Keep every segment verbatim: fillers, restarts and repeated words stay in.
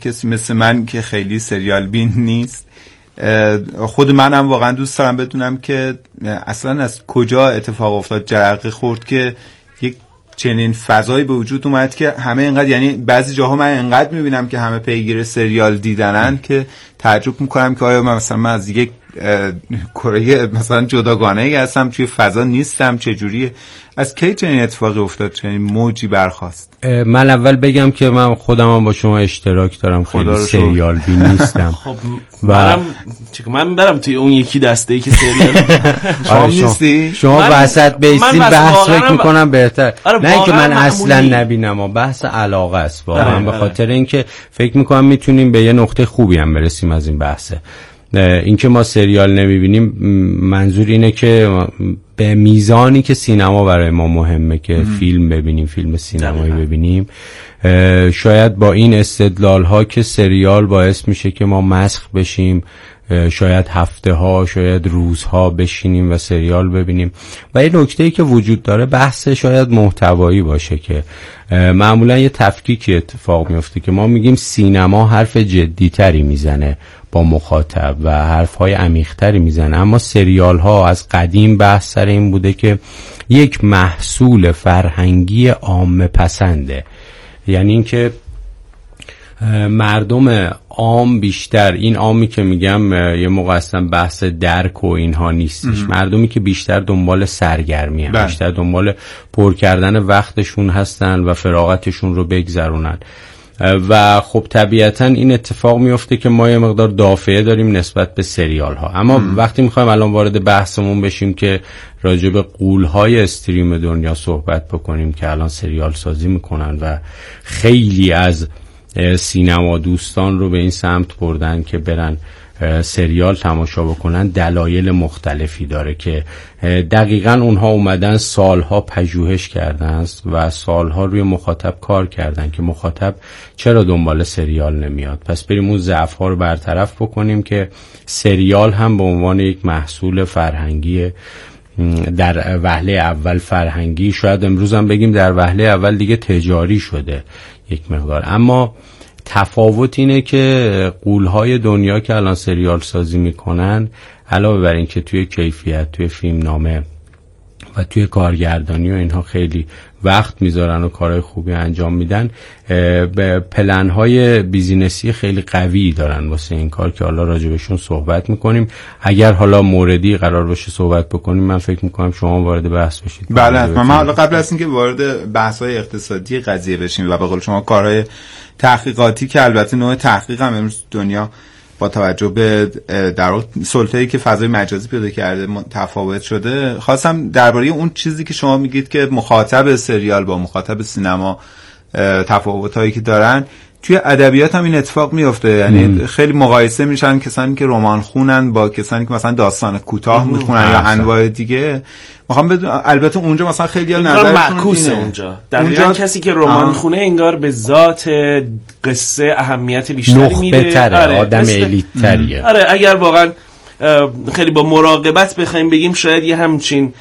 کسی مثل من که خیلی سریال بین نیست. خود منم واقعا دوست دارم بدونم که اصلا از کجا اتفاق افتاد، جرقه خورد که یک چنین فضایی به وجود اومد که همه اینقدر، یعنی بعضی جاها من اینقدر میبینم که همه پیگیر سریال دیدنن که تعجب میکنم که آیا من مثلا من از یک کره مثلا جداگانه ای هستم، توی فضا نیستم، چجوریه؟ از کی چنین اتفاقی افتاد، چنین موجی برخاست؟ من اول بگم که من خودم هم با شما اشتراک دارم، خیلی سریال بین نیستم. خب منم من برم توی اون یکی دسته ای که سریال شما نیستی؟ شما وسط بیستی بحث فکر میکنم بهتر. نه اینکه من اصلا نبینم، و بحث علاقه است واقعا، به خاطر اینکه فکر میکنم میتونیم به یه نقطه خوبی هم برسیم از این بحثه. اینکه ما سریال نمیبینیم منظور اینه که به میزانی که سینما برای ما مهمه که ام. فیلم ببینیم، فیلم سینمایی ببینیم، شاید با این استدلال ها که سریال باعث میشه که ما مسخ بشیم، شاید هفته ها، شاید روزها بشینیم و سریال ببینیم. و یه نکته‌ای که وجود داره بحث شاید محتوایی باشه که معمولا یه تفکیکی اتفاق میفته که ما میگیم سینما حرف جدی تری میزنه با مخاطب و حرفهای عمیق‌تری میزنه، اما سریال ها از قدیم بحث سر این بوده که یک محصول فرهنگی عامه پسنده. یعنی اینکه مردم عام بیشتر، این عامی که میگم یه موقع اصلا بحث درک و اینها نیستش، ام. مردمی که بیشتر دنبال سرگرمی هستن، بیشتر دنبال پر کردن وقتشون هستن و فراغتشون رو بگذرونن و خب طبیعتا این اتفاق میفته که ما یه مقدار دافعه داریم نسبت به سریال ها. اما ام. وقتی میخوایم الان وارد بحثمون بشیم که راجع به غول‌های استریم دنیا صحبت بکنیم که الان سریال سازی میکنن و خیلی از سینما دوستان رو به این سمت بردن که برن سریال تماشا بکنن، دلایل مختلفی داره که دقیقاً اونها اومدن سالها پژوهش کردن و سالها روی مخاطب کار کردن که مخاطب چرا دنبال سریال نمیاد. پس بریم اون ضعف‌ها رو برطرف بکنیم که سریال هم به عنوان یک محصول فرهنگی، در وهله اول فرهنگی، شاید امروز هم بگیم در وهله اول دیگه تجاری شده یک مقدار. اما تفاوت اینه که غول‌های دنیا که الان سریال سازی میکنن، علاوه بر این که توی کیفیت، توی فیلمنامه و توی کارگردانی و اینها خیلی وقت میذارن و کارهای خوبی انجام میدن، به پلن‌های بیزینسی خیلی قوی دارن واسه این کار که حالا راجبشون صحبت میکنیم. اگر حالا موردی قرار باشه صحبت بکنیم، من فکر میکنم شما وارد بحث بشید. بله، من حالا قبل از اینکه وارد بحث‌های اقتصادی قضیه بشیم و به قول شما کارهای تحقیقاتی که البته نوع تحقیق هم امروز دنیا با توجه به در واقع سلطه‌ای که فضای مجازی پیدا کرده تفاوت شده، خواستم درباره اون چیزی که شما میگید که مخاطب سریال با مخاطب سینما تفاوتایی که دارن، توی ادبیات هم این اتفاق میفته. یعنی ام. خیلی مقایسه میشن کسانی که رمان خونن با کسانی که مثلا داستان کوتاه میخونن یا انواع دیگه. میخوام بدون، البته اونجا مثلا خیلی نظرشون معکوسه، اونجا دقیقاً کسی که رمان خونه انگار به ذات قصه اهمیت بیشتری میده، آره آدم الیت‌تریه. آره اگر واقعا خیلی با مراقبت بخوایم بگیم شاید یه همچین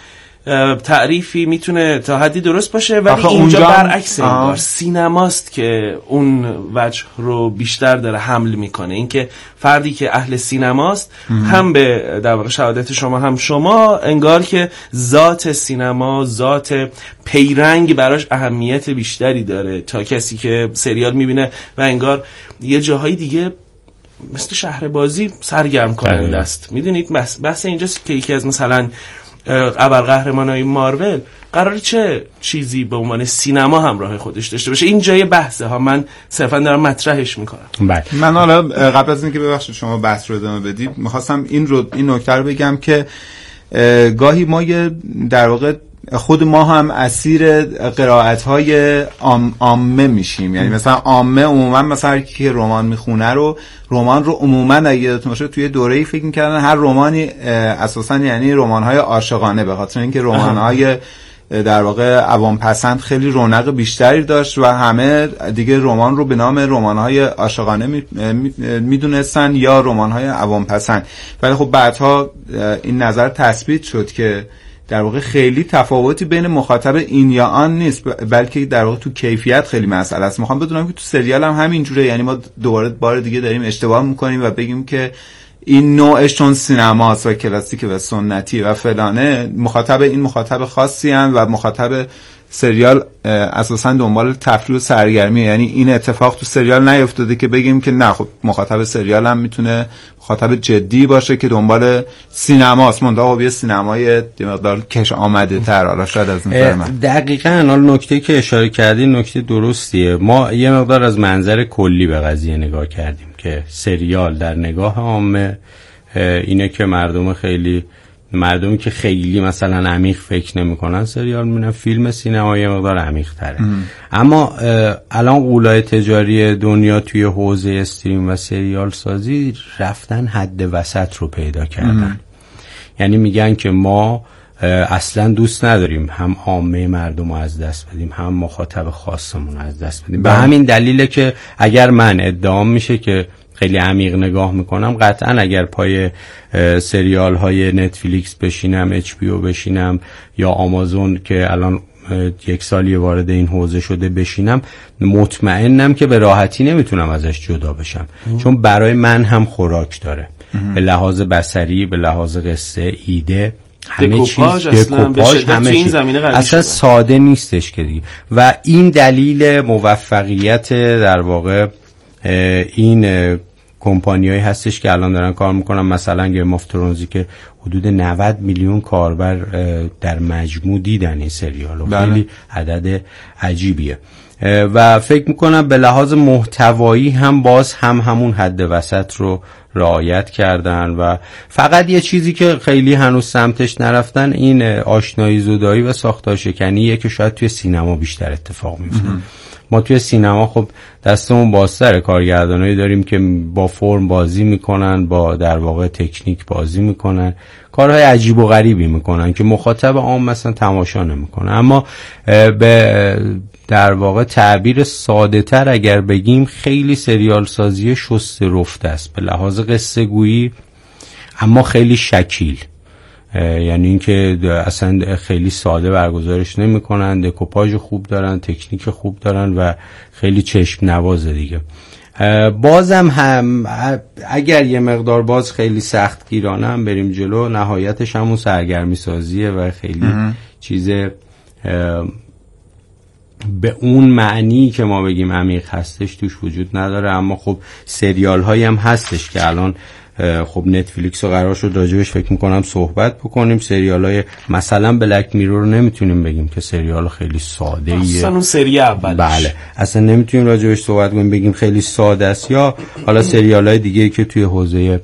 تعریفی میتونه تا حدی درست باشه، ولی اینجا برعکس انگار سینماست که اون وجه رو بیشتر داره حمل میکنه. اینکه فردی که اهل سینماست ام. هم به در واقع شهادت شما هم شما انگار که ذات سینما، ذات پیرنگ براش اهمیت بیشتری داره تا کسی که سریال میبینه و انگار یه جاهای دیگه مثل شهر بازی سرگرم کننده است. میدونید بس بحث اینجاست که یکی از مثلا ابرقهرمانای مارول قرار چه چیزی به عنوان سینما همراه خودش داشته باشه. این جای بحثه ها، من صرفا دارم مطرحش میکنم. بله. من حالا قبل از اینکه ببخشید شما بحث رو ادامه بدید، میخواستم این رو این نکته رو بگم که گاهی ما یه در واقع خود ما هم اسیر قرائت‌های عام عامه میشیم. یعنی مثلا عامه عموما مثلا که رمان میخونه رو رمان رو عموما اگه یادتون باشه توی دوره‌ای فکر می‌کردن هر رمانی اساساً یعنی رمان‌های عاشقانه، به خاطر اینکه رمان‌های در واقع عوام پسند خیلی رونق بیشتری داشت و همه دیگه رمان رو به نام رمان‌های عاشقانه میدونستن یا رمان‌های عوام پسند. ولی خب بعدها این نظر تثبیت شد که در واقع خیلی تفاوتی بین مخاطب این یا آن نیست، بلکه در واقع تو کیفیت خیلی مسئله است. میخوام بدونم که تو سریال هم همینجوره، یعنی ما دوباره بار دیگه داریم اشتباه میکنیم و بگیم که این نوعش چون سینماست و کلاسیک و سنتی و فلانه، مخاطب این مخاطب خاصی هم و مخاطب سریال اساسا دنبال تفریح و سرگرمی. یعنی این اتفاق تو سریال نیفتاده که بگیم که نه، خب مخاطب سریال هم میتونه مخاطب جدی باشه که دنبال سینماست، منتها خب یه سینمای مقدار کش آمده تر. حالا شاید از نظر من دقیقاً حالا نکته که اشاره کردی نکته درستیه. ما یه مقدار از منظر کلی به قضیه نگاه کردیم که سریال در نگاه عامه اینه که مردم خیلی مردمی که خیلی مثلا عمیق فکر نمی‌کنن سریال می‌بینن، فیلم سینمایی مقدار عمیق‌تره. اما الان غولای تجاری دنیا توی حوزه استریم و سریال سازی رفتن حد وسط رو پیدا کردن. ام. یعنی میگن که ما اصلا دوست نداریم هم عامه مردم رو از دست بدیم، هم مخاطب خاصمون رو از دست بدیم. به همین دلیله که اگر من ادعام میشه که خیلی عمیق نگاه میکنم، قطعا اگر پای سریال های نتفلیکس بشینم، اچ پی او بشینم یا آمازون که الان یک سالی وارد این حوزه شده بشینم، مطمئنم که به راحتی نمیتونم ازش جدا بشم. ام. چون برای من هم خوراک داره. ام. به لحاظ بصری، به لحاظ قصه، ایده، همه چیز دکوپاژ، همه چیز اصلا ساده نیستش که دیگه. و این دلیل موفقیت در واقع این کمپانیایی هستش که الان دارن کار میکنن. مثلا گیم آف ترونزی که حدود نود میلیون کاربر در مجموع دیدن این سریال و خیلی عدد عجیبیه. و فکر میکنم به لحاظ محتوایی هم باز هم همون حد وسط رو رعایت کردن و فقط یه چیزی که خیلی هنوز سمتش نرفتن این آشنایی زدایی و ساختار شکنیه که شاید توی سینما بیشتر اتفاق میفته. ما توی سینما خب دستمون بازتره، کارگردانایی داریم که با فرم بازی میکنن، با در واقع تکنیک بازی میکنن، کارهای عجیب و غریبی میکنن که مخاطب عام مثلا تماشا نمیکنه. اما به در واقع تعبیر ساده تر اگر بگیم، خیلی سریال سازی شسته رفته است به لحاظ قصه گویی، اما خیلی شکیل. یعنی اینکه اصلا خیلی ساده برگزارش نمی‌کنن، دکوپاژ خوب دارن، تکنیک خوب دارن و خیلی چشم نوازه دیگه. بازم هم اگر یه مقدار باز خیلی سخت گیرانه هم بریم جلو، نهایتش همون سرگرمی سازیه و خیلی اه. چیز به اون معنی که ما بگیم عمیق هستش توش وجود نداره. اما خب سریال هایی هم هستش که الان خب نتفلیکس رو قرار شد راجبش فکر میکنم صحبت بکنیم. سریال های مثلا بلک میرور رو نمیتونیم بگیم که سریال خیلی ساده ایه، اصلا اون سری اولش. بله اصلا نمیتونیم راجبش صحبت کنیم بگیم خیلی ساده است. یا حالا سریال های دیگه که توی حوزه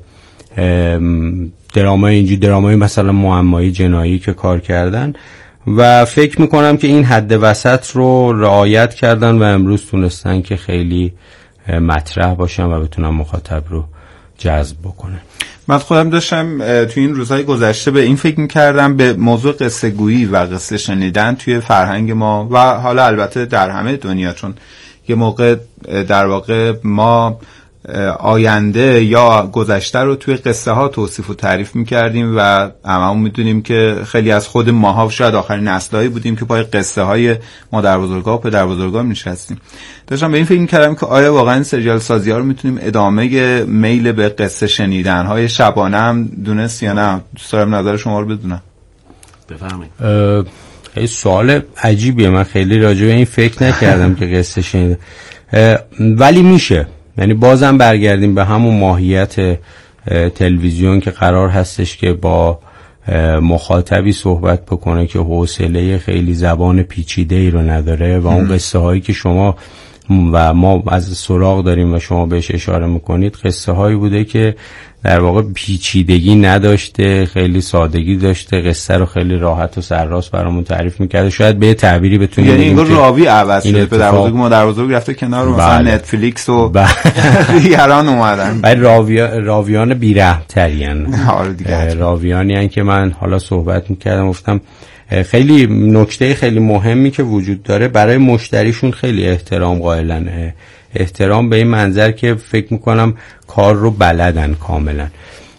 درامای اینجوری درامای مثلا معمایی جنایی که کار کردن و فکر میکنم که این حد وسط رو رعایت کردن و امروز تونستن که خیلی مطرح باشن و بتونن مخاطب رو جذب بکنه. من خودم داشتم توی این روزهای گذشته به این فکر می‌کردم، به موضوع قصه گویی و قصه شنیدن توی فرهنگ ما و حالا البته در همه دنیا، چون یه موقع در واقع ما آینده یا گذشته رو توی قصه ها توصیف و تعریف می‌کردیم و هممون می‌دونیم که خیلی از خود ماها شاید آخرین نسل‌هایی بودیم که پای قصه های مادر بزرگا و پدر بزرگا نشستیم. داشتم به این فکر می‌کردم که آیا واقعا سریال سازی‌ها رو می‌تونیم ادامه میل به قصه شنیدن های شبانه هم دونست یا نه؟ دوست دارم نظر شما رو بدونم. بفرمایید. خیلی سوال عجیبیه، من خیلی راجع به این فکر نکردم که قصه شنیدن، ولی میشه. یعنی بازم برگردیم به همون ماهیت تلویزیون که قرار هستش که با مخاطبی صحبت بکنه که حوصله خیلی زبان پیچیده‌ای رو نداره و اون قصه هایی که شما و ما از سراغ داریم و شما بهش اشاره میکنید قصه هایی بوده که در واقع پیچیدگی نداشته، خیلی سادگی داشته، قصه رو خیلی راحت و سرراست برامون تعریف میکرده. شاید به تعبیری بتونیم یعنی انگار راوی عوض شده، پدر بزرگ مادر بزرگ رفته کنار مثلا نتفلیکس و دیگران اومدن. ولی راوی راویان بی‌رحم‌ترین راویانی ان که من حالا صحبت میکردم، گفتم خیلی نکته خیلی مهمی که وجود داره، برای مشتریشون خیلی احترام قائلن، احترام به این منظر که فکر میکنم کار رو بلدن کاملا.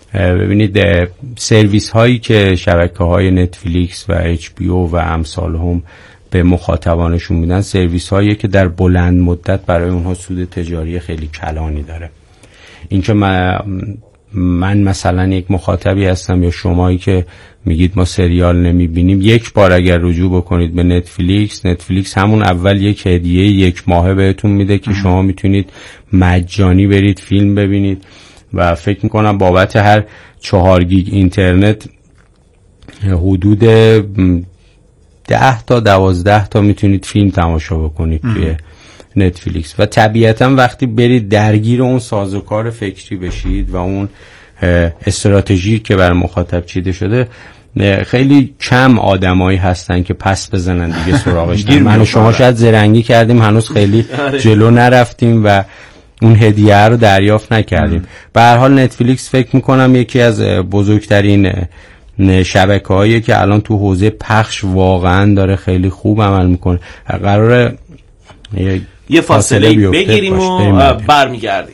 ببینید سرویس هایی که شبکه های نتفلیکس و اچ بی او و امثال هم به مخاطبانشون میدن، سرویس هایی که در بلند مدت برای اونها سود تجاری خیلی کلانی داره. این که من, من مثلا یک مخاطبی هستم یا شمایی که میگید ما سریال نمیبینیم، یک بار اگر رجوع بکنید به نتفلیکس، نتفلیکس همون اول یک هدیه یک ماهه بهتون میده که شما میتونید مجانی برید فیلم ببینید و فکر میکنم بابت هر چهار گیگ اینترنت حدود ده تا دوازده تا میتونید فیلم تماشا بکنید توی نتفلیکس. و طبیعتا وقتی برید درگیر اون سازوکار فکری بشید و اون استراتژی که بر مخاطب چیده شده، خیلی کم آدمایی هستن که پس بزنن دیگه سراغش. من و شما شاید زرنگی کردیم، هنوز خیلی جلو نرفتیم و اون هدیه رو دریافت نکردیم. به هر حال نتفلیکس فکر میکنم یکی از بزرگترین شبکه‌هایی که الان تو حوزه پخش واقعا داره خیلی خوب عمل میکنه. قراره یه فاصله بگیریم و برمیگردیم.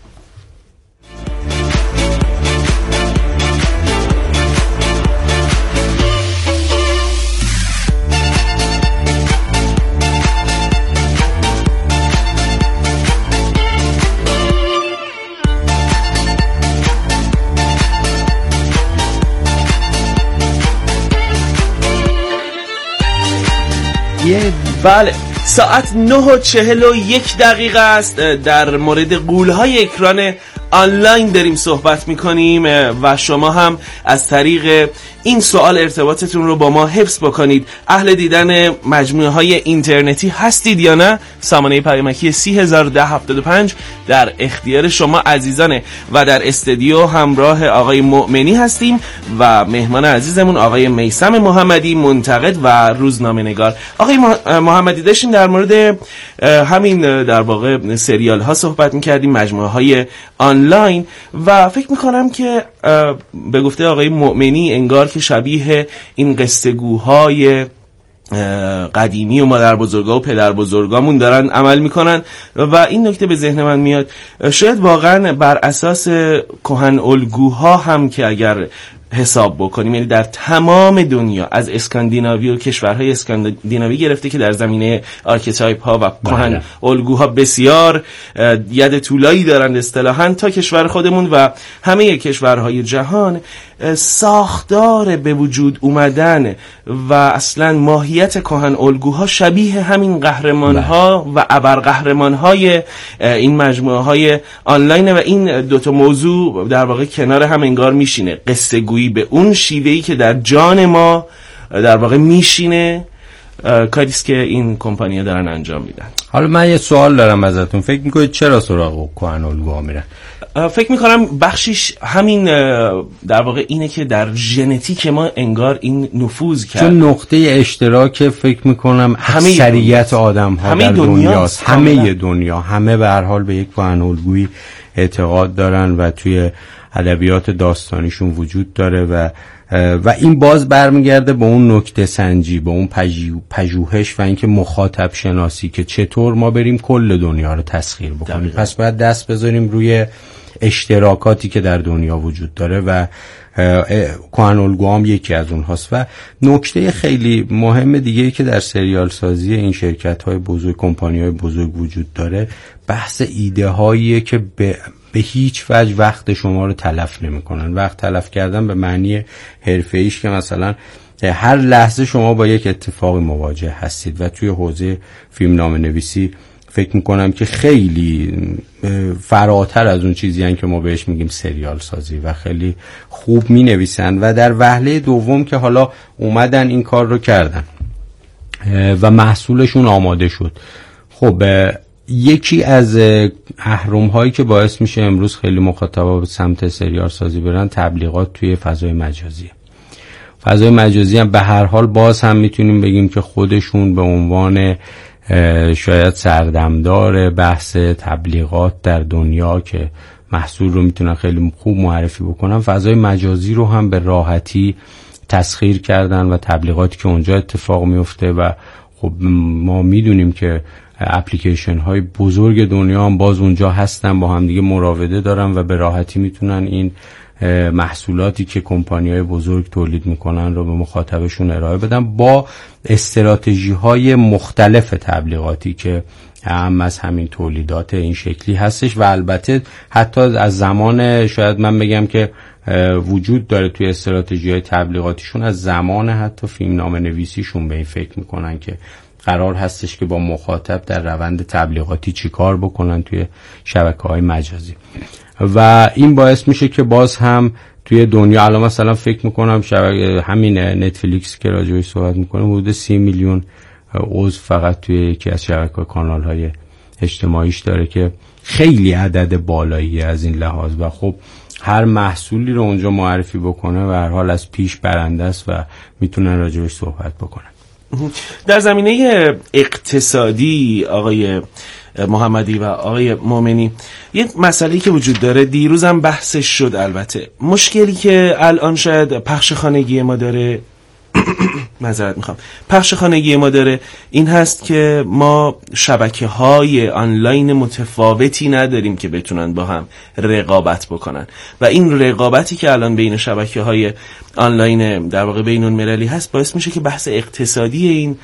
بله، ساعت نه و چهل و یک دقیقه است. در مورد غول‌های اکران آنلاین داریم صحبت میکنیم و شما هم از طریق این سوال ارتباطتون رو با ما حفظ بکنید. اهل دیدن مجموعه های اینترنتی هستید یا نه؟ سامانه پیامکی سی هزار و ده هفتاد و پنج در اختیار شما عزیزانه و در استودیو همراه آقای مؤمنی هستیم و مهمان عزیزمون آقای میثم محمدی، منتقد و روزنامه نگار. آقای محمدی، داشتیم در مورد همین در واقع سریال ها صحبت میکردیم، مجموعه های آنلاین، و فکر میکنم که به گفته آقای مؤمنی انگار که شبیه این قصه‌گوهای قدیمی و مادر بزرگا و پدر بزرگامون دارن عمل میکنن و این نکته به ذهن من میاد شاید واقعا بر اساس کهن الگوها هم که اگر حساب بکنیم، یعنی در تمام دنیا از اسکاندیناوی و کشورهای اسکاندیناوی گرفته که در زمینه آرکیتایپ ها و کهن الگوها بسیار ید طولایی دارند اصطلاحاً، تا کشور خودمون و همه کشورهای جهان، ساختار به وجود اومدن و اصلا ماهیت کهن الگوها شبیه همین قهرمان ها و ابرقهرمان های این مجموعه های آنلاین و این دوتا موضوع در واقع کنار هم انگار میشینه. قصه گویی به اون شیوهی که در جان ما در واقع میشینه، کاریست که این کمپانی‌ها دارن انجام میدن. حالا من یه سوال دارم ازتون، فکر میکنید چرا سراغ کهن الگوها میرن؟ فکر میکنم بخشیش همین در واقع اینه که در ژنتیک ما انگار این نفوذ کرد، چون نقطه اشتراک فکر میکنم اکثریت آدم ها در دنیاست، همه دنیا، همه به هر حال به یک کهن الگویی اعتقاد دارن و توی ادبیات داستانیشون وجود داره و و این باز برمیگرده به اون نکته سنجی، به اون پژوهش و اینکه مخاطب شناسی که چطور ما بریم کل دنیا رو تسخیر بکنیم. پس باید دست بذاریم روی اشتراکاتی که در دنیا وجود داره و کهن الگوها هم یکی از اونهاست. و نکته خیلی مهم دیگه‌ای که در سریال سازی این شرکت‌های بزرگ، کمپانی‌های بزرگ وجود داره، بحث ایده هاییه که به به هیچ وجه وقت شما رو تلف نمی‌کنن. وقت تلف کردن به معنی حرفه‌ایش که مثلا هر لحظه شما با یک اتفاقی مواجه هستید و توی حوزه فیلمنامه نویسی فکر میکنم که خیلی فراتر از اون چیزی هن که ما بهش میگیم سریال سازی و خیلی خوب می نویسن و در وهله دوم که حالا اومدن این کار رو کردن و محصولشون آماده شد. خب یکی از اهرم هایی که باعث میشه امروز خیلی مخاطبا به سمت سریال سازی برن تبلیغات توی فضای مجازی. فضای مجازی هم به هر حال باز هم میتونیم بگیم که خودشون به عنوان شاید سردمدار بحث تبلیغات در دنیا که محصول رو میتونن خیلی خوب معرفی بکنن، فضای مجازی رو هم به راحتی تسخیر کردن و تبلیغاتی که اونجا اتفاق میفته و خب ما میدونیم که اپلیکیشن های بزرگ دنیا هم باز اونجا هستن، با هم دیگه مراوده دارن و به راحتی میتونن این محصولاتی که کمپانی‌های بزرگ تولید میکنن رو به مخاطبشون ارائه بدن با استراتژی‌های مختلف تبلیغاتی که هم از همین تولیدات این شکلی هستش و البته حتی از زمان شاید من بگم که وجود داره توی استراتژی‌های تبلیغاتیشون از زمان حتی فیلمنامه نویسیشون به این فکر میکنن که قرار هستش که با مخاطب در روند تبلیغاتی چی کار بکنن توی شبکه‌های مجازی و این باعث میشه که باز هم توی دنیا الان مثلا فکر میکنم شبکه همین نتفلیکس که راجعش صحبت میکنه حدود سی میلیون عضو فقط توی یکی از شبکه‌های کانال‌های اجتماعیش داره که خیلی عدد بالایی از این لحاظ و خب هر محصولی رو اونجا معرفی بکنه و هر حال از پیش برنده است و میتونن راجعش صحبت بکنن. در زمینه اقتصادی آقای محمدی و آقای مومنی یه مسئله‌ای که وجود داره دیروز هم بحثش شد، البته مشکلی که الان شاید پخش خانگی ما داره معذرت میخوام پخش خانگی ما داره این هست که ما شبکه‌های آنلاین متفاوتی نداریم که بتونن با هم رقابت بکنن و این رقابتی که الان بین شبکه‌های آنلاین در واقع بین المللی هست باعث میشه که بحث اقتصادی این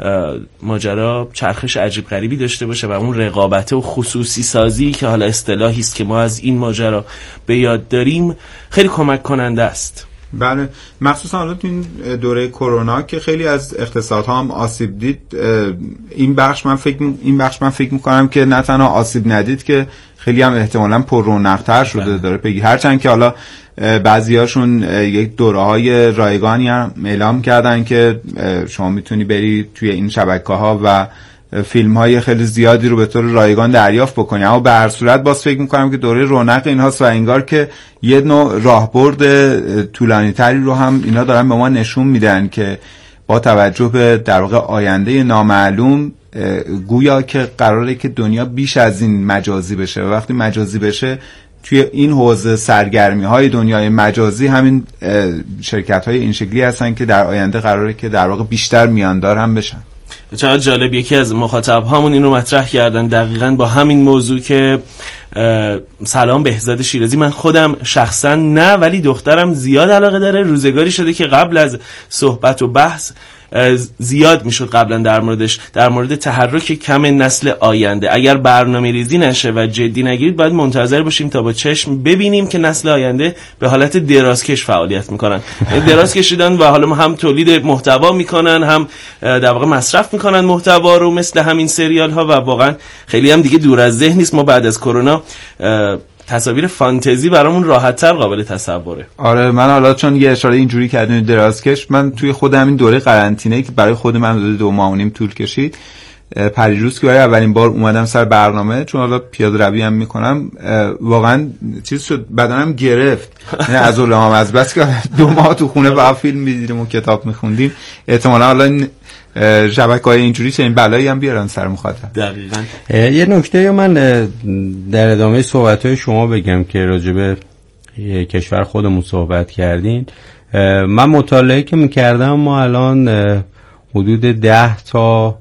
ماجرا چرخش عجیب غریبی داشته باشه و اون رقابت و خصوصی سازی که حالا اصطلاحی است که ما از این ماجرا به یاد داریم خیلی کمک کننده است. بله، مخصوصا حالا تو این دوره کرونا که خیلی از اقتصادها هم آسیب دید، این بخش من فکر این بخش من فکر می‌کنم که نه تنها آسیب ندید که خیلی هم احتمالاً پر رونق‌تر شده داره بگی، هرچند که حالا بعضیاشون یک دوره‌های رایگانی هم اعلام کردن که شما میتونی بری توی این شبکه‌ها و فیلم‌های خیلی زیادی رو به طور رایگان دریافت بکنی، اما به هر صورت باز فکر می‌کنم که دوره رونق اینهاست و انگار که یه نوع راهبرد طولانی‌تری رو هم اینا دارن به ما نشون میدن که با توجه به در واقع آینده نامعلوم گویا که قراره که دنیا بیش از این مجازی بشه و وقتی مجازی بشه توی این حوزه سرگرمی‌های دنیای مجازی همین شرکت‌های این شکلی هستن که در آینده قراره که در واقع بیشتر میاندار هم بشن. چقدر جالب، یکی از مخاطب هامون این رو مطرح کردن دقیقاً با همین موضوع که سلام بهزاد شیرازی، من خودم شخصا نه ولی دخترم زیاد علاقه داره، روزگاری شده که قبل از صحبت و بحث زیاد میشد قبلا در موردش در مورد تحرک کم نسل آینده. اگر برنامه ریزی نشه و جدی نگیرید باید منتظر باشیم تا با چشم ببینیم که نسل آینده به حالت درازکش فعالیت میکنن. دراز کشیدن و حالا هم تولید محتوا میکنن هم در واقع مصرف میکنن محتوا رو مثل همین سریال ها و واقعا خیلی هم دیگه دور از ذهن نیست ما بعد از کرونا تصاویر فانتزی برامون راحت‌تر قابل تصوره. آره، من حالا چون یه اشاره اینجوری کردین درازکش، من توی خودم این دوره قرنطینه که برای خود من حدود دو ماه و نیم طول کشید، پریروز که برای اولین بار اومدم سر برنامه، چون حالا پیاده روی هم میکنم، واقعا چیز شد بدنم گرفت، یعنی از اولام از بس که دو ماه تو خونه با فیلم می‌دیدیم و کتاب می‌خوندیم، احتمالاً حالا شبکه‌های اینجوری چه این بلایی هم بیارن سر مخاطب. دقیقاً. یه نکته من در ادامه صحبت‌های شما بگم که راجع به کشور خودمون صحبت کردین. من مطالعه که می‌کردم ما الان حدود ده تا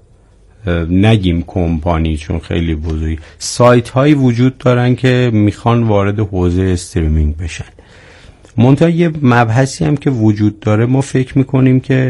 نگیم کمپانی، چون خیلی بزرگی، سایت هایی وجود دارن که میخوان وارد حوزه استریمینگ بشن. منتها یه مبحثی هم که وجود داره، ما فکر میکنیم که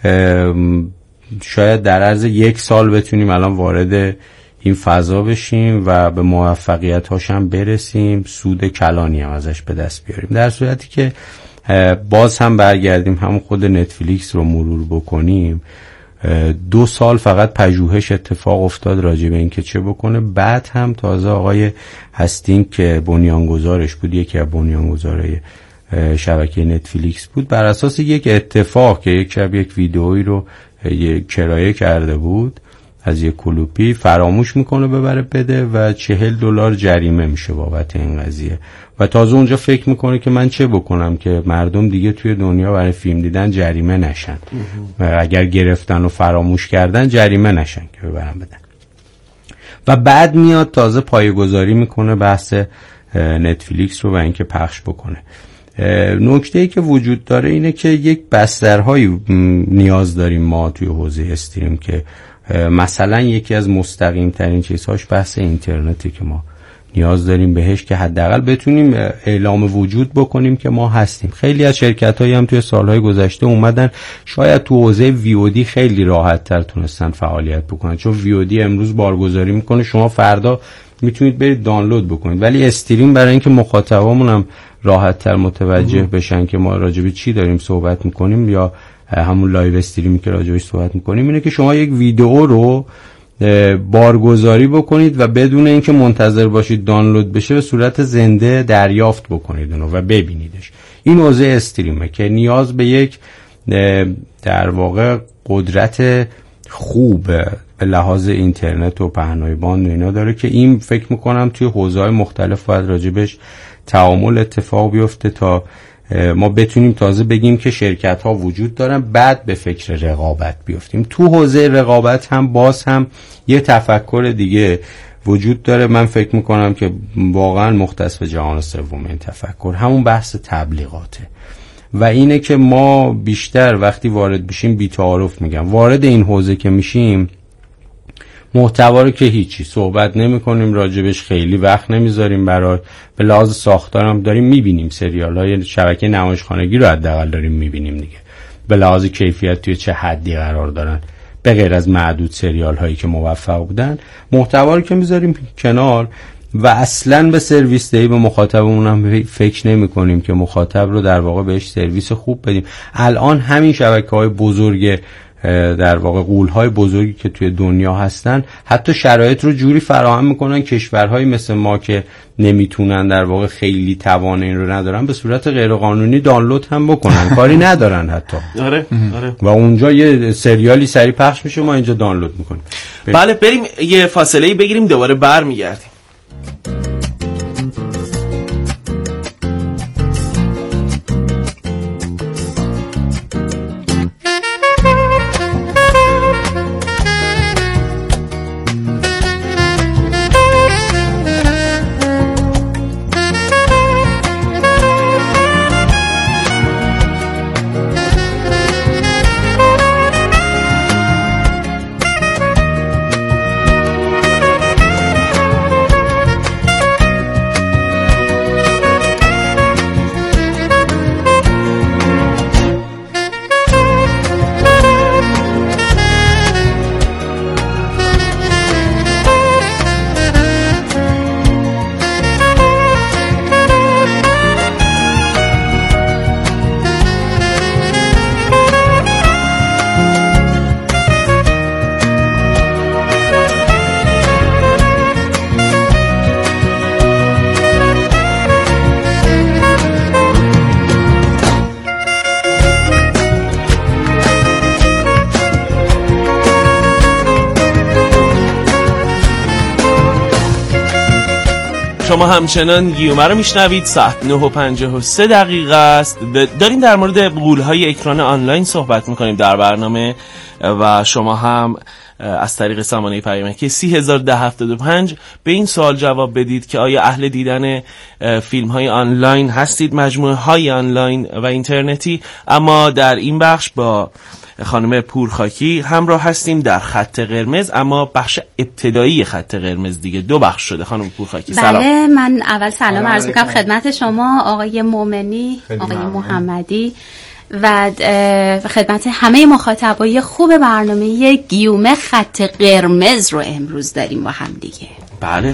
شاید در عرض یک سال بتونیم الان وارد این فضا بشیم و به موفقیت هاش هم برسیم، سود کلانی هم ازش به دست بیاریم، در صورتی که باز هم برگردیم هم خود نتفلیکس رو مرور بکنیم. دو سال فقط پژوهش اتفاق افتاد راجع به این که چه بکنه، بعد هم تازه آقای هستینگ که بنیانگذارش بود، یکی از بنیانگذارای شبکه نتفلیکس بود، بر اساس یک اتفاق که یک شب یک ویدئویی رو یک کرایه کرده بود از یک کلوپی، فراموش میکنه ببره بده و چهل دلار جریمه میشه بابت این قضیه و تازه اونجا فکر میکنه که من چه بکنم که مردم دیگه توی دنیا برای فیلم دیدن جریمه نشن و اگر گرفتن و فراموش کردن جریمه نشن که ببرن بدن. و بعد میاد تازه پایه‌گذاری میکنه بحث نتفلیکس رو و اینکه پخش بکنه. نکته‌ای که وجود داره اینه که یک بسترهایی نیاز داریم ما توی حوزه استریم که مثلا یکی از مستقیم ترین چیزهاش بحث اینترنتی که ما نیاز داریم بهش که حداقل بتونیم اعلام وجود بکنیم که ما هستیم. خیلی از شرکت‌هایی هم توی سالهای گذشته اومدن شاید تو حوزه وی او دی خیلی راحت‌تر تونستن فعالیت بکنن، چون وی او دی امروز بارگذاری میکنه، شما فردا میتونید برید دانلود بکنید، ولی استریم برای اینکه مخاطبامون هم راحت‌تر متوجه بشن که ما راجع به چی داریم صحبت میکنیم یا همون لایو استریمی که راجع بهش صحبت میکنیم، اینه که شما یک ویدیو رو بارگذاری بکنید و بدون اینکه منتظر باشید دانلود بشه به صورت زنده دریافت بکنید اونو و ببینیدش. این حوزه استریمه که نیاز به یک در واقع قدرت خوب به لحاظ اینترنت و پهنای باند و اینا داره که این فکر میکنم توی حوزه‌های مختلف باید راجبش تعامل اتفاق بیفته تا ما بتونیم تازه بگیم که شرکت ها وجود دارن، بعد به فکر رقابت بیفتیم. تو حوزه رقابت هم باز هم یه تفکر دیگه وجود داره، من فکر میکنم که واقعا مختص به جهان سوم این تفکر، همون بحث تبلیغاته و اینه که ما بیشتر وقتی وارد بشیم بی تعارف میگم وارد این حوزه که میشیم محتوا رو که هیچی صحبت نمی کنیم راجبش، خیلی وقت نمیذاریم برای، به لحاظ ساختارم داریم میبینیم سریال های شبکه نمایشخانگی رو حداقل داریم میبینیم دیگه، به لحاظ کیفیت توی چه حدی قرار دارن به غیر از معدود سریال هایی که موفق بودن. محتوا رو که میذاریم کنار و اصلا به سرویس دهی به مخاطبمون هم فکر نمی کنیم که مخاطب رو در واقع بهش سرویس خوب بدیم. الان همین شبکه های بزرگ در واقع غول‌های بزرگی که توی دنیا هستن حتی شرایط رو جوری فراهم میکنن کشورهای مثل ما که نمیتونن در واقع خیلی توان این رو ندارن به صورت غیرقانونی دانلود هم بکنن، کاری ندارن حتی. آره آره. و اونجا یه سریالی سری پخش میشه ما اینجا دانلود میکنیم. بله بریم یه فاصله بگیریم دوباره برمیگردیم. شما همچنان گیومه رو میشنوید. ساعت نه و پنجاه و سه دقیقه است. داریم در مورد غول‌های اکران آنلاین صحبت میکنیم در برنامه و شما هم از طریق سامانه پیامکی سی هزار و ده هفتاد و پنج به این سوال جواب بدید که آیا اهل دیدن فیلم های آنلاین هستید، مجموعه های آنلاین و اینترنتی. اما در این بخش با خانم پورخاکی همراه هستیم در خط قرمز، اما بخش ابتدایی خط قرمز دیگه دو بخش شده. خانم پورخاکی سلام. بله من اول سلام عرض میکنم خدمت شما آقای مومنی، آقای محمدی و خدمت همه مخاطبای خوب برنامه گیومه خط قرمز رو امروز داریم با هم دیگه. بله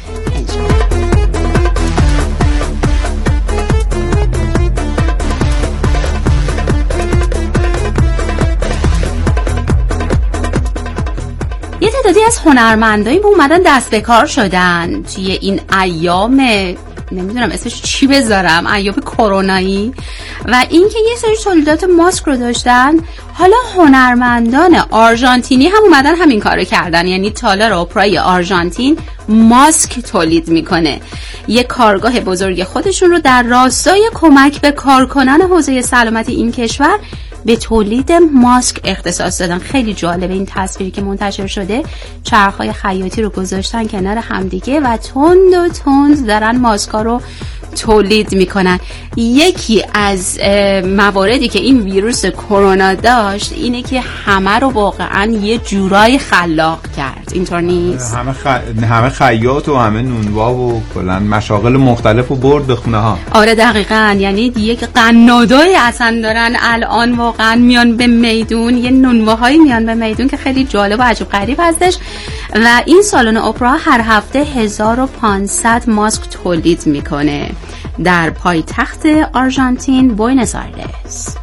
یه تعدادی از هنرمندایی اومدن دست به کار شدن توی این ایام، نمیدونم اسمش چی بذارم، ایام کرونایی، و اینکه یه سری تولیدات ماسک رو داشتن. حالا هنرمندان آرژانتینی هم اومدن همین کارو کردن، یعنی تالار اپرای آرژانتین ماسک تولید میکنه. یه کارگاه بزرگ خودشون رو در راستای کمک به کارکنان حوزه سلامتی این کشور به تولید ماسک اختصاص دادن. خیلی جالبه این تصویری که منتشر شده. چرخهای خیاطی رو گذاشتن کنار همدیگه و تند و تند دارن ماسکا رو تولید میکنن. یکی از مواردی که این ویروس کرونا داشت اینه که همه رو واقعا یه جورای خلاق کرد، اینطور نیست؟ همه خ... همه خیاط و همه نونوا و کلا مشاغل مختلف و برد به خونه ها. آره دقیقاً، یعنی یک قنادای اصلا دارن الان واقعا میان به میدون، یه نونواهایی میان به میدون که خیلی جالب و عجب غریب هستش. و این سالن اپرا هر هفته هزار و پانصد ماسک تولید میکنه در پایتخت آرژانتین بوئنوس آیرس.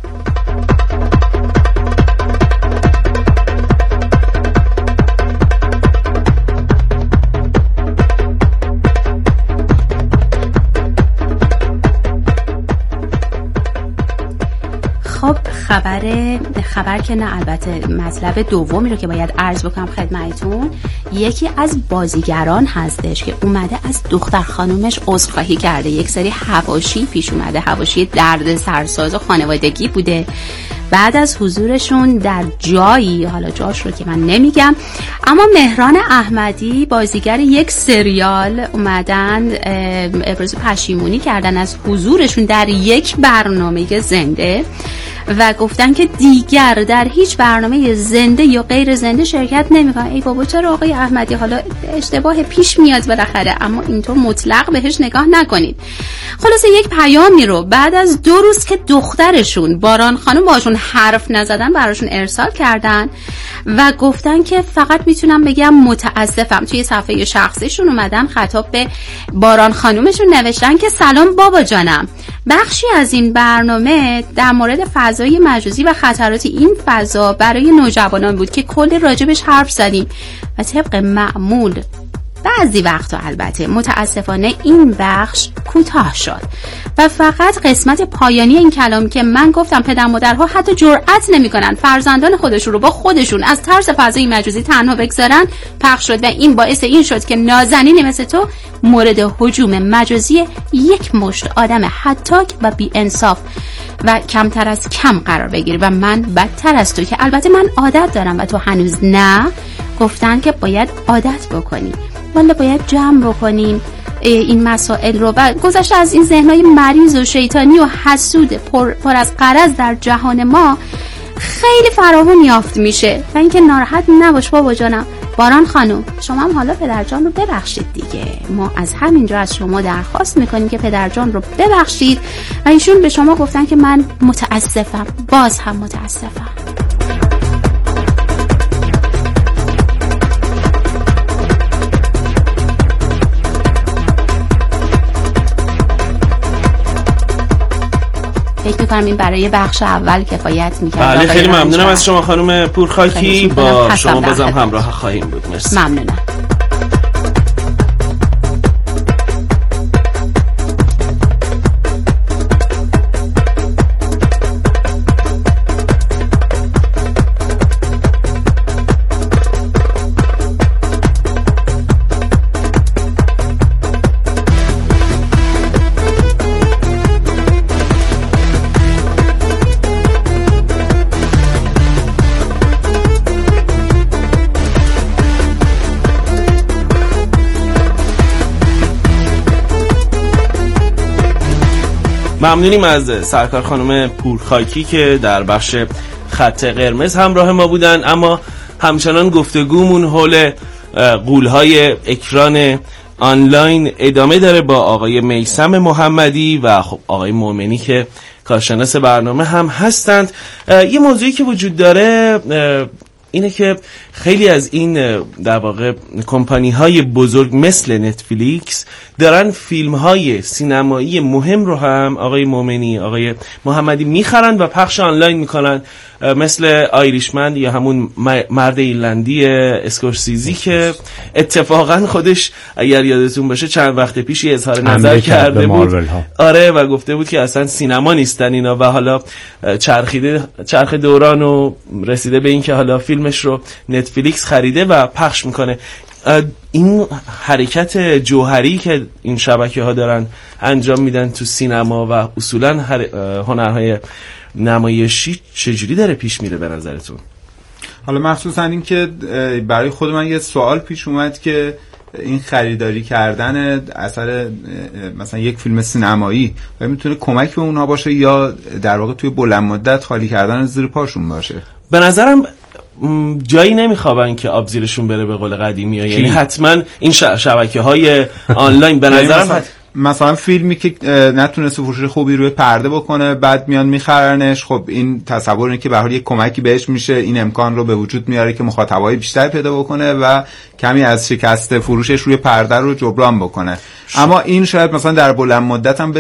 خب خبر خبر که نه، البته مطلب دومی رو که باید عرض بکنم خدمتتون، یکی از بازیگران هستش که اومده از دختر خانومش عذرخواهی کرده. یک سری حواشی پیش اومده، حواشی درد سرساز و خانوادگی بوده بعد از حضورشون در جایی، حالا جاش رو که من نمیگم، اما مهران احمدی بازیگر یک سریال اومدن ابراز پشیمونی کردن از حضورشون در یک برنامه زنده و گفتن که دیگر در هیچ برنامه زنده یا غیر زنده شرکت نمیکنن. ای بابا چرا آقای احمدی، حالا اشتباه پیش میاد بالاخره، اما اینطور مطلق بهش نگاه نکنید. خلاصه یک پیامی رو بعد از دو روز که دخترشون باران خانم باشون حرف نزدن براشون ارسال کردن و گفتن که فقط میتونم بگم متاسفم. توی صفحه شخصیشون اومدن خطاب به باران خانومشون نوشتن که سلام بابا جانم، بخشی از این برنامه در مورد فضای مجازی و خطرات این فضا برای نوجوانان بود که کلی راجبش حرف زدیم و طبق معمول بعضی وقتا البته متاسفانه این بخش کوتاه شد و فقط قسمت پایانی این کلام که من گفتم پدر مادرها حتی جرئت نمی‌کنن فرزندان خودشون رو با خودشون از ترس فضای مجازی تنها بگذارن پخش شد و این باعث این شد که نازنینی مثل تو مورد هجوم مجازی یک مشت آدم هتاک و بی انصاف و کمتر از کم قرار بگیری و من بدتر از تو که البته من عادت دارم و تو هنوز نه. گفتن که باید عادت بکنی، والا باید جمع بکنیم این مسائل رو و گذشته از این ذهنهای مریض و شیطانی و حسود پر, پر از غرض در جهان ما خیلی فراهم یافت میشه. و اینکه ناراحت نباش بابا جانم. باران خانم شما هم حالا پدرجان رو ببخشید دیگه، ما از همینجا از شما درخواست میکنیم که پدرجان رو ببخشید و ایشون به شما گفتن که من متاسفم، باز هم متاسفم. فکر می‌کنم این برای بخش اول کفایت می‌کنه. بله خیلی ممنونم از شما خانم پورخاکی، با شما بازم همراه خواهیم بود. مرسی. ممنونم. ممنونیم از سرکار خانم پورخاکی که در بخش خط قرمز همراه ما بودن. اما همچنان گفتگومون حول غول‌های اکران آنلاین ادامه داره با آقای میثم محمدی و خب آقای مومنی که کارشناس برنامه هم هستند. یه موضوعی که وجود داره اینه که خیلی از این در واقع کمپانی های بزرگ مثل نتفلیکس دارن فیلم های سینمایی مهم رو هم آقای مومنی آقای محمدی میخرن و پخش آنلاین میکنن، مثل آیریشمن یا همون مرد ایرلندی اسکورسیزی که اتفاقا خودش اگر یادتون باشه چند وقت پیش اظهار نظر کرده بود، آره، و گفته بود که اصلا سینما نیستن اینا و حالا چرخیده چرخ دوران و رسیده به این که حالا فیلمش رو نتفلیکس خریده و پخش میکنه. این حرکت جوهری که این شبکه ها دارن انجام میدن تو سینما و اصولا هنرهای نمایشی چجوری داره پیش میره به نظرتون؟ حالا مخصوصا این که برای خود من یه سوال پیش اومد که این خریداری کردن اثر مثلا یک فیلم سینمایی و میتونه کمک به اونها باشه یا در واقع توی بلند مدت خالی کردن زیر پاشون باشه؟ به نظرم جایی نمیخوابن که آب زیرشون بره به قول قدیمی ها. یعنی حتما این شبکه های آنلاین به نظرم مثلا, مثلا فیلمی که نتونسته فروش خوبی روی پرده بکنه بعد میان میخرنش، خب این تصور اینه که به هر حال یک کمکی بهش میشه، این امکان رو به وجود میاره که مخاطبای بیشتر پیدا بکنه و کمی از شکست فروشش روی پرده رو جبران بکنه. اما این شاید مثلا در بلند مدت هم